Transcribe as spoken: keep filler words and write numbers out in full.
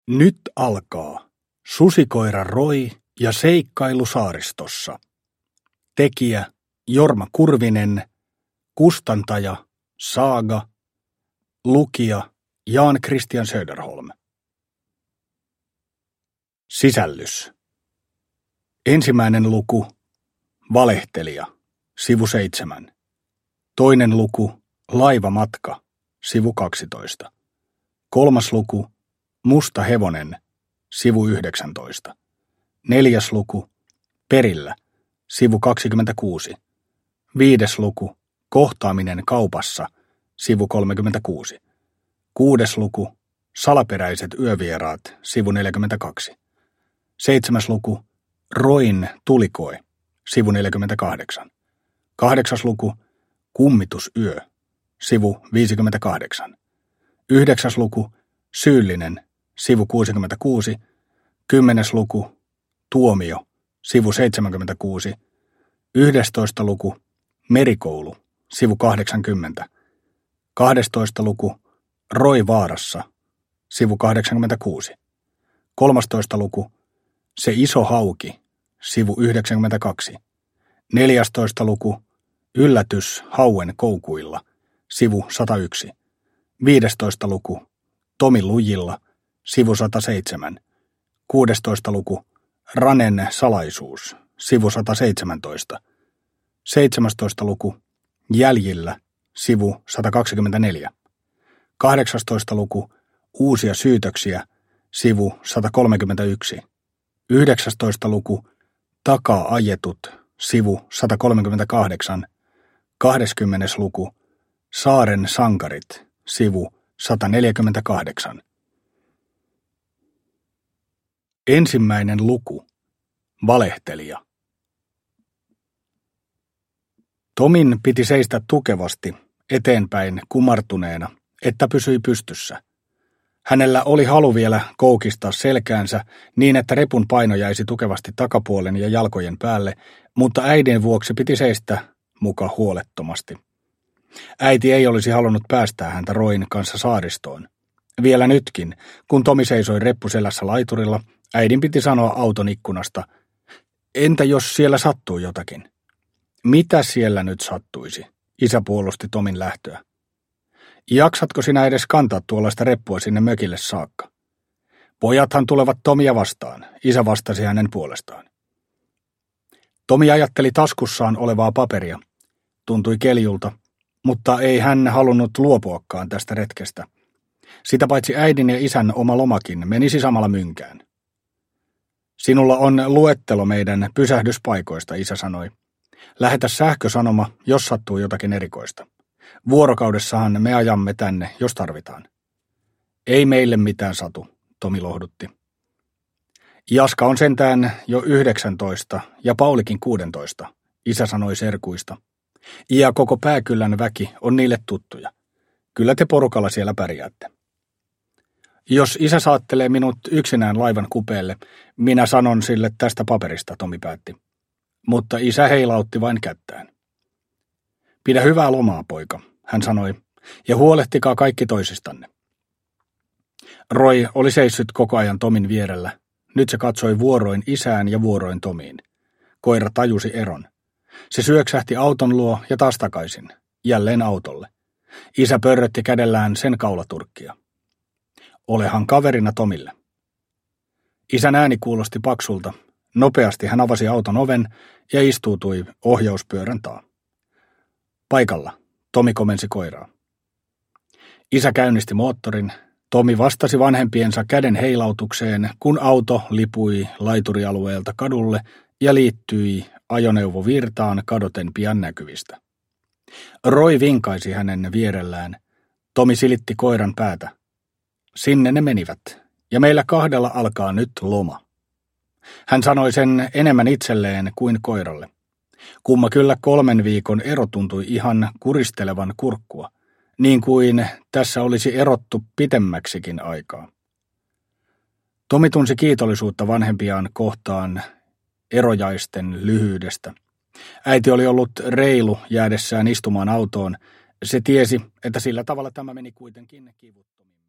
Nyt alkaa Susikoira Roy ja seikkailu saaristossa. Tekijä Jorma Kurvinen, kustantaja Saaga, lukija Jan Christian Söderholm. Sisällys. Ensimmäinen luku Valehtelija, sivu seitsemän. Toinen luku Laivamatka, sivu kaksitoista. Kolmas luku Musta hevonen, sivu yhdeksäntoista. Neljäs luku Perillä, sivu kaksikymmentäkuusi. Viides luku Kohtaaminen kaupassa, sivu kolmekymmentäkuusi. Kuudes luku Salaperäiset yövieraat, sivu neljäkymmentäkaksi. Seitsemäs luku Roin tulikoe, sivu neljäkymmentäkahdeksan. Kahdeksas luku Kummitusyö, sivu viisikymmentäkahdeksan. Yhdeksäs luku Syyllinen, sivu kuusikymmentäkuusi. Kymmenes luku Tuomio, sivu seitsemänkymmentäkuusi. Yhdestoista luku Merikoulu, sivu kahdeksankymmentä. Kahdestoista luku Roy vaarassa, sivu kahdeksankymmentäkuusi. Kolmastoista luku Se iso hauki, sivu yhdeksänkymmentäkaksi. Neljästoista luku Yllätys hauen koukuilla, sivu sata yksi. Viidestoista luku Tomi lujilla, sivu sata seitsemän. Kuudestoista luku Ranen salaisuus, sivu sata seitsemäntoista. Seitsemästoista luku Jäljillä, sivu sata kaksikymmentäneljä. Kahdeksastoista luku Uusia syytöksiä, sivu sata kolmekymmentäyksi. Yhdeksästoista luku Takaa ajetut, sivu sata kolmekymmentäkahdeksan. Kahdeskymmenes luku Saaren sankarit, sivu sata neljäkymmentäkahdeksan. Ensimmäinen luku Valehtelija. Tomin piti seistä tukevasti eteenpäin kumartuneena, että pysyi pystyssä. Hänellä oli halu vielä koukistaa selkäänsä niin, että repun paino jäisi tukevasti takapuolen ja jalkojen päälle, mutta äidin vuoksi piti seistä muka huolettomasti. Äiti ei olisi halunnut päästää häntä Roin kanssa saaristoon. Vielä nytkin, kun Tomi seisoi reppuselässä laiturilla, äidin piti sanoa auton ikkunasta, entä jos siellä sattuu jotakin? Mitä siellä nyt sattuisi? Isä puolusti Tomin lähtöä. Jaksatko sinä edes kantaa tuollaista reppua sinne mökille saakka? Pojathan tulevat Tomia vastaan, isä vastasi hänen puolestaan. Tomi ajatteli taskussaan olevaa paperia. Tuntui keljulta, mutta ei hän halunnut luopuakaan tästä retkestä. Sitä paitsi äidin ja isän oma lomakin menisi samalla mynkään. Sinulla on luettelo meidän pysähdyspaikoista, isä sanoi. Lähetä sähkösanoma, jos sattuu jotakin erikoista. Vuorokaudessahan me ajamme tänne, jos tarvitaan. Ei meille mitään satu, Tomi lohdutti. Jaska on sentään jo yhdeksäntoista ja Paulikin kuudentoista, isä sanoi serkuista. Ja koko Pääkylän väki on niille tuttuja. Kyllä te porukalla siellä pärjäätte. Jos isä saattelee minut yksinään laivan kupeelle, minä sanon sille tästä paperista, Tomi päätti. Mutta isä heilautti vain kättään. Pidä hyvää lomaa, poika, hän sanoi, ja huolehtikaa kaikki toisistanne. Roy oli seissyt koko ajan Tomin vierellä. Nyt se katsoi vuoroin isään ja vuoroin Tomiin. Koira tajusi eron. Se syöksähti auton luo ja taas takaisin, jälleen autolle. Isä pörrötti kädellään sen kaulaturkkia. Olehan kaverina Tomille. Isän ääni kuulosti paksulta. Nopeasti hän avasi auton oven ja istuutui ohjauspyörän taa. Paikalla, Tomi komensi koiraa. Isä käynnisti moottorin. Tomi vastasi vanhempiensa käden heilautukseen, kun auto lipui laiturialueelta kadulle ja liittyi ajoneuvovirtaan kadoten pian näkyvistä. Roy vinkaisi hänen vierellään. Tomi silitti koiran päätä. Sinne ne menivät, ja meillä kahdella alkaa nyt loma. Hän sanoi sen enemmän itselleen kuin koiralle. Kumma kyllä kolmen viikon ero tuntui ihan kuristelevan kurkkua, niin kuin tässä olisi erottu pitemmäksikin aikaa. Tomi tunsi kiitollisuutta vanhempiaan kohtaan erojaisten lyhyydestä. Äiti oli ollut reilu jäädessään istumaan autoon. Se tiesi, että sillä tavalla tämä meni kuitenkin kivuttomiin.